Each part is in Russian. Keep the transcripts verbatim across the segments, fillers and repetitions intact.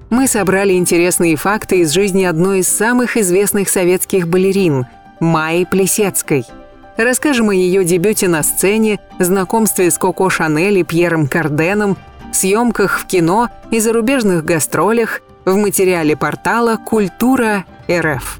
Мы собрали интересные факты из жизни одной из самых известных советских балерин – Майи Плисецкой. Расскажем о ее дебюте на сцене, знакомстве с Коко Шанель и Пьером Карденом, съемках в кино и зарубежных гастролях в материале портала «Культура эр эф».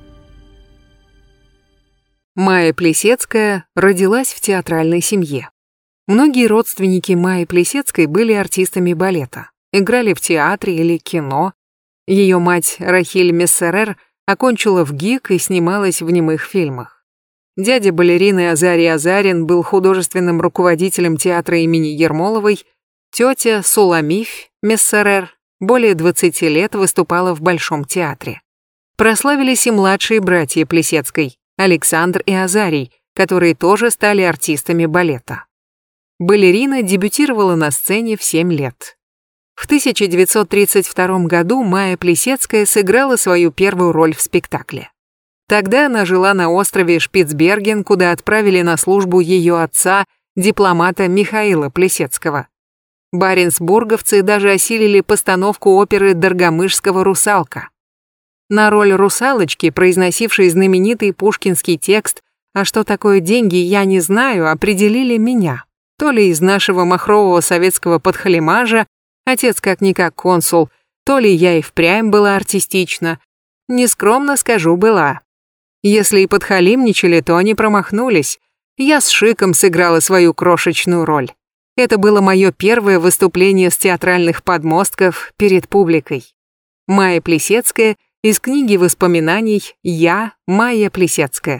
Майя Плисецкая родилась в театральной семье. Многие родственники Майи Плисецкой были артистами балета, играли в театре или кино. Ее мать Рахиль Мессерер окончила в ГИК и снималась в немых фильмах. Дядя балерины Азарий Азарин был художественным руководителем театра имени Ермоловой, тетя Суламифь Мессерер более двадцати лет выступала в Большом театре. Прославились и младшие братья Плисецкой, Александр и Азарий, которые тоже стали артистами балета. Балерина дебютировала на сцене в семь лет. В тысяча девятьсот тридцать втором году Майя Плисецкая сыграла свою первую роль в спектакле. Тогда она жила на острове Шпицберген, куда отправили на службу ее отца, дипломата Михаила Плисецкого. Баренцбурговцы даже осилили постановку оперы Доргомышского «Русалка». На роль русалочки, произносившей знаменитый пушкинский текст «А что такое деньги, я не знаю», определили меня. То ли из нашего махрового советского подхалимажа, отец как-никак консул, то ли я и впрямь была артистична. Нескромно скажу, была. Если и подхалимничали, то они промахнулись. Я с шиком сыграла свою крошечную роль. Это было мое первое выступление с театральных подмостков перед публикой. Майя Плисецкая из книги воспоминаний «Я, Майя Плисецкая».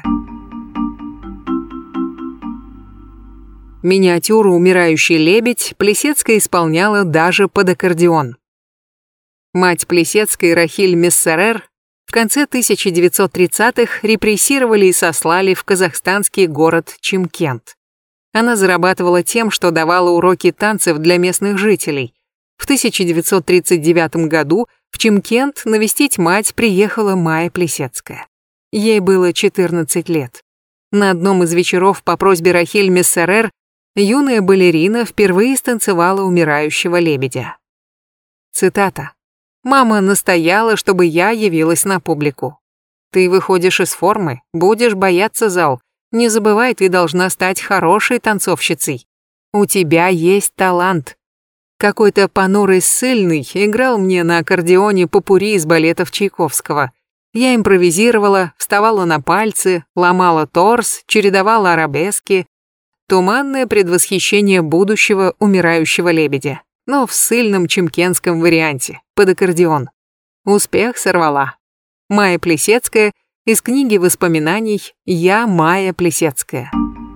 Миниатюру «Умирающий лебедь» Плисецкая исполняла даже под аккордеон. Мать Плисецкой, Рахиль Мессерер, в конце тысяча девятьсот тридцатых репрессировали и сослали в казахстанский город Чимкент. Она зарабатывала тем, что давала уроки танцев для местных жителей. В тысяча девятьсот тридцать девятом году в Чимкент навестить мать приехала Майя Плисецкая. Ей было четырнадцать лет. На одном из вечеров по просьбе Рахиль Мессерер юная балерина впервые станцевала «Умирающего лебедя». Цитата. «Мама настояла, чтобы я явилась на публику. Ты выходишь из формы, будешь бояться зал. Не забывай, ты должна стать хорошей танцовщицей. У тебя есть талант». Какой-то понурый ссыльный играл мне на аккордеоне попурри из балетов Чайковского. Я импровизировала, вставала на пальцы, ломала торс, чередовала арабески. Туманное предвосхищение будущего «Умирающего лебедя», но в ссыльном чимкентском варианте, под аккордеон. Успех сорвала. Майя Плисецкая из книги воспоминаний «Я, Майя Плисецкая».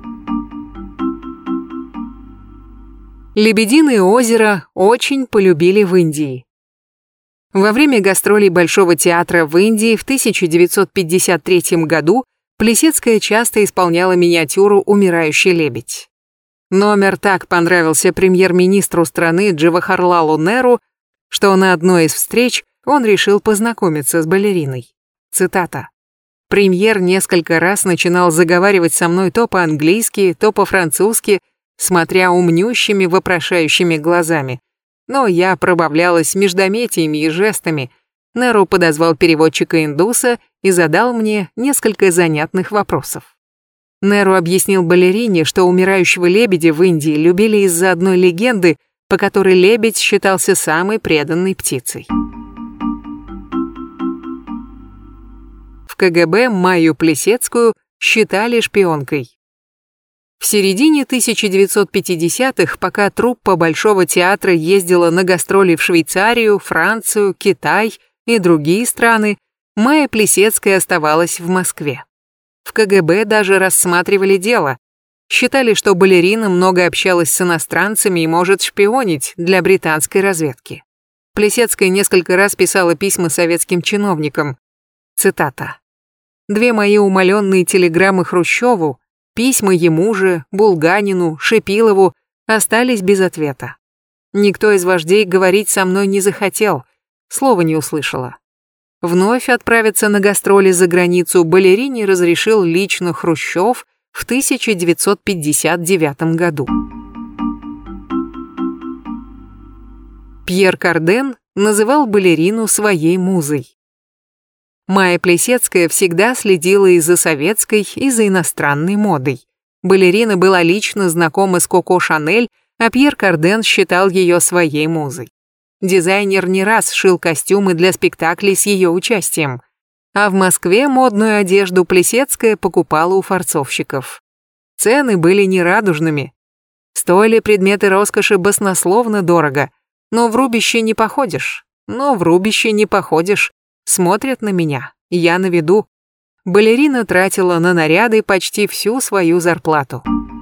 Лебединое озеро очень полюбили в Индии. Во время гастролей Большого театра в Индии в тысяча девятьсот пятьдесят третьем году Плисецкая часто исполняла миниатюру «Умирающий лебедь». Номер так понравился премьер-министру страны Джавахарлалу Неру, что на одной из встреч он решил познакомиться с балериной. Цитата. «Премьер несколько раз начинал заговаривать со мной то по-английски, то по-французски, смотря умнющими, вопрошающими глазами. Но я пробавлялась междометиями и жестами. Неру подозвал переводчика-индуса и задал мне несколько занятных вопросов. Неру объяснил балерине, что «Умирающего лебедя» в Индии любили из-за одной легенды, по которой лебедь считался самой преданной птицей. В ка гэ бэ Майю Плисецкую считали шпионкой. В середине тысяча девятьсот пятидесятых, пока труппа Большого театра ездила на гастроли в Швейцарию, Францию, Китай и другие страны, Майя Плисецкая оставалась в Москве. В ка гэ бэ даже рассматривали дело. Считали, что балерина много общалась с иностранцами и может шпионить для британской разведки. Плисецкая несколько раз писала письма советским чиновникам. Цитата. «Две мои умаленные телеграммы Хрущеву, письма ему же, Булганину, Шипилову остались без ответа. Никто из вождей говорить со мной не захотел, слова не услышала. Вновь отправиться на гастроли за границу балерине разрешил лично Хрущев в тысяча девятьсот пятьдесят девятом году. Пьер Карден называл балерину своей музой. Майя Плисецкая всегда следила и за советской, и за иностранной модой. Балерина была лично знакома с Коко Шанель, а Пьер Карден считал ее своей музой. Дизайнер не раз шил костюмы для спектаклей с ее участием. А в Москве модную одежду Плисецкая покупала у фарцовщиков. Цены были нерадужными. Стоили предметы роскоши баснословно дорого. Но в рубище не походишь. Но в рубище не походишь. Смотрят на меня. Я на виду. Балерина тратила на наряды почти всю свою зарплату.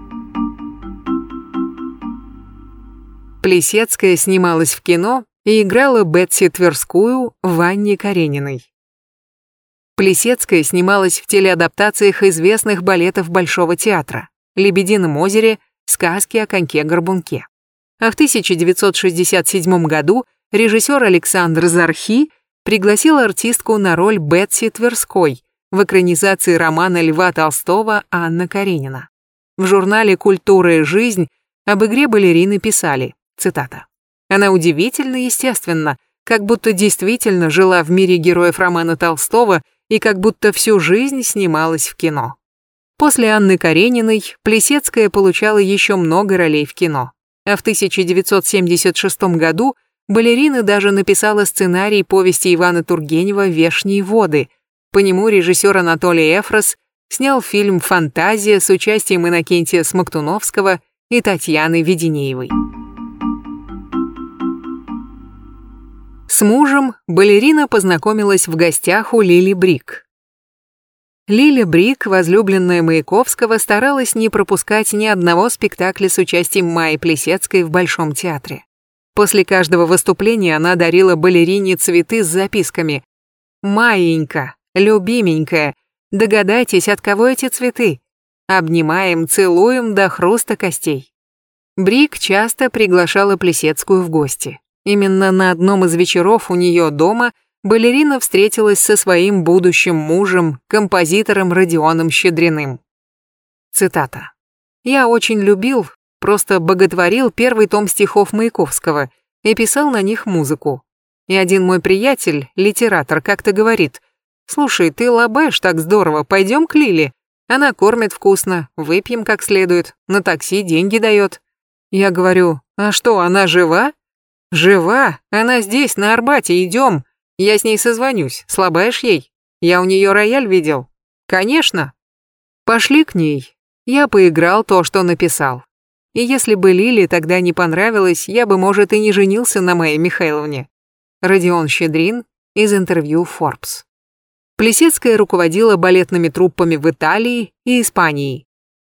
Плисецкая снималась в кино и играла Бетси Тверскую в Анне Карениной. Плисецкая снималась в телеадаптациях известных балетов Большого театра «Лебедином озере», «Сказки о коньке-горбунке». А в тысяча девятьсот шестьдесят седьмом году режиссер Александр Зархи пригласил артистку на роль Бетси Тверской в экранизации романа Льва Толстого «Анна Каренина». В журнале «Культура и жизнь» об игре балерины писали, цитата, «Она удивительно естественна, как будто действительно жила в мире героев романа Толстого и как будто всю жизнь снималась в кино». После Анны Карениной Плисецкая получала еще много ролей в кино. А в тысяча девятьсот семьдесят шестом году балерина даже написала сценарий повести Ивана Тургенева «Вешние воды». По нему режиссер Анатолий Эфрос снял фильм «Фантазия» с участием Иннокентия Смоктуновского и Татьяны Веденеевой. С мужем балерина познакомилась в гостях у Лили Брик. Лили Брик, возлюбленная Маяковского, старалась не пропускать ни одного спектакля с участием Майи Плисецкой в Большом театре. После каждого выступления она дарила балерине цветы с записками: «Маенька, любименькая, догадайтесь, от кого эти цветы? Обнимаем, целуем до хруста костей». Брик часто приглашала Плисецкую в гости. Именно на одном из вечеров у нее дома балерина встретилась со своим будущим мужем, композитором Родионом Щедриным. Цитата. «Я очень любил, просто боготворил первый том стихов Маяковского и писал на них музыку. И один мой приятель, литератор, как-то говорит: слушай, ты лобаешь так здорово, пойдем к Лиле. Она кормит вкусно, выпьем как следует, на такси деньги дает». Я говорю: а что, она жива? Жива, она здесь, на Арбате, идем. Я с ней созвонюсь, слабаешь ей? Я у нее рояль видел. Конечно. Пошли к ней. Я поиграл то, что написал. И если бы Лиле тогда не понравилось, я бы, может, и не женился на Майе Михайловне. Родион Щедрин из интервью Forbes. Плисецкая руководила балетными труппами в Италии и Испании.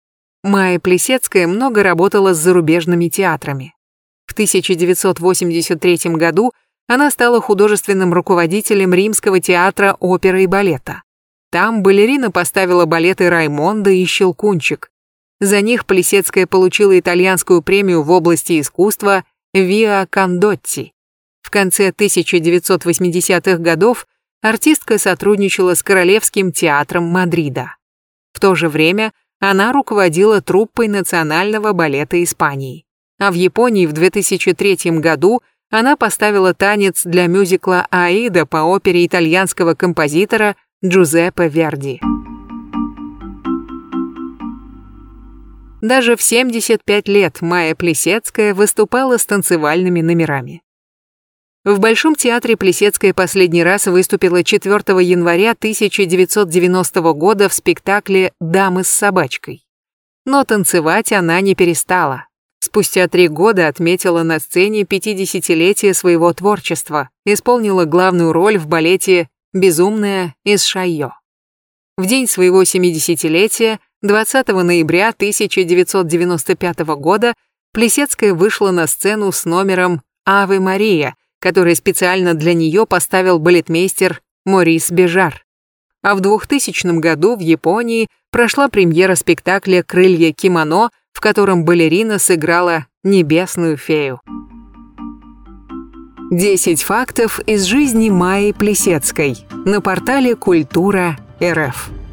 Майя Плисецкая много работала с зарубежными театрами. В тысяча девятьсот восемьдесят третьем году она стала художественным руководителем Римского театра оперы и балета. Там балерина поставила балеты «Раймондо» и «Щелкунчик». За них Плисецкая получила итальянскую премию в области искусства «Виа Кондотти». В конце тысяча девятьсот восьмидесятых годов артистка сотрудничала с Королевским театром Мадрида. В то же время она руководила труппой Национального балета Испании. А в Японии в две тысячи третьем году она поставила танец для мюзикла «Аида» по опере итальянского композитора Джузеппе Верди. Даже в семьдесят пять лет Майя Плисецкая выступала с танцевальными номерами. В Большом театре Плисецкая последний раз выступила четвёртого января тысяча девятьсот девяностого года в спектакле «Дамы с собачкой». Но танцевать она не перестала. Спустя три года отметила на сцене пятидесятилетие своего творчества, исполнила главную роль в балете «Безумная» из Шайо. В день своего семидесятилетия, двадцатого ноября тысяча девятьсот девяносто пятого года, Плисецкая вышла на сцену с номером «Аве Мария», который специально для нее поставил балетмейстер Морис Бежар. А в двухтысячном году в Японии прошла премьера спектакля «Крылья кимоно», в котором балерина сыграла небесную фею. десять фактов из жизни Майи Плисецкой на портале Культура точка эр эф.